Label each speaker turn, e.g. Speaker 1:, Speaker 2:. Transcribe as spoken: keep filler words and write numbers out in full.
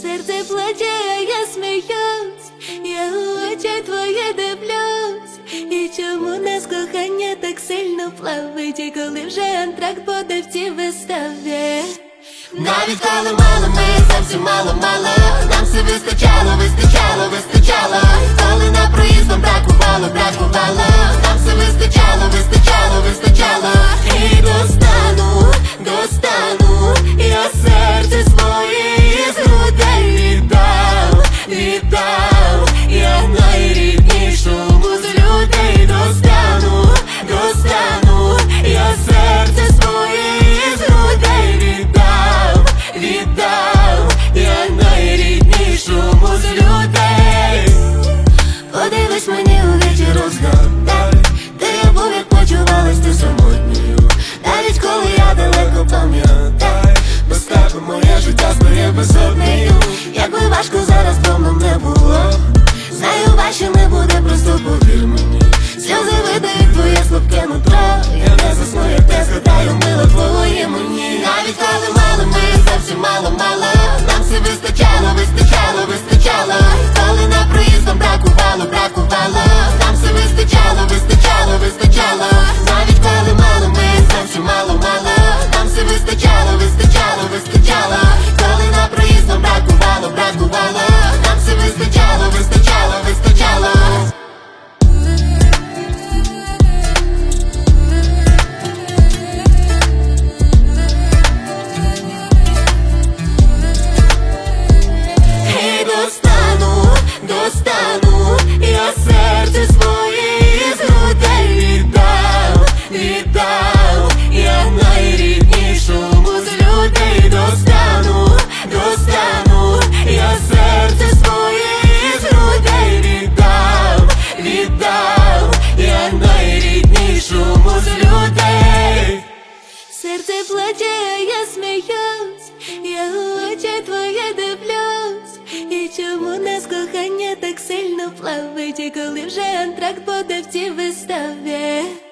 Speaker 1: Серце плаче, а я сміюсь, я у очі твої дивлюсь. І чому нас кохання так сильно плавить, і коли вже антракт буде в цій виставі?
Speaker 2: Навіть коли мало, ми зовсім мало-мало, нам все вистачало, вистачало, вистачало. Коли на проїздом бракувало, бракувало, нам все вистачало, вистачало, вистачало. І достану, достану, я серце своє з грудей віддав, віддав. Я найріднішому з людей достану, достану, я серце своє з грудей віддав, віддав. Я найріднішому з людей. Подивись мені у вічі, розгадай, де я був, як почувалась ти самотньою. Навіть коли я далеко, пам'ятай, без тебе моє життя стає безоднею. Якби важко зараз б нам не було, знаю, важче не буде, просто повір мені. Сльози видають твоє слабке нутро, я не засну, як те згадаю, мило твоє мені. Навіть коли мало, ми зовсім мало-мало, нам все вистачало, вистачало, вистачало. Коли на проїздом бракувало, бракувало, нам все вистачало, вистачало, вистачало. Навіть коли мало, ми зовсім мало-мало, нам все вистачало, вистачало, вистачало. Коли на проїздом бракувало, бракувало, нам все вистачало, вистачало, вистачало. І достану, достану, я серце своє з грудей віддав, віддав. Я найріднішому з людей достану, достану, я серце своє з грудей віддав, віддав. Я найріднішому з людей.
Speaker 1: Серце плаче, а я сміюсь, я у очі твої дивлюсь. І чому нас кохання так сильно плавить, і коли вже антракт буде в цій виставі?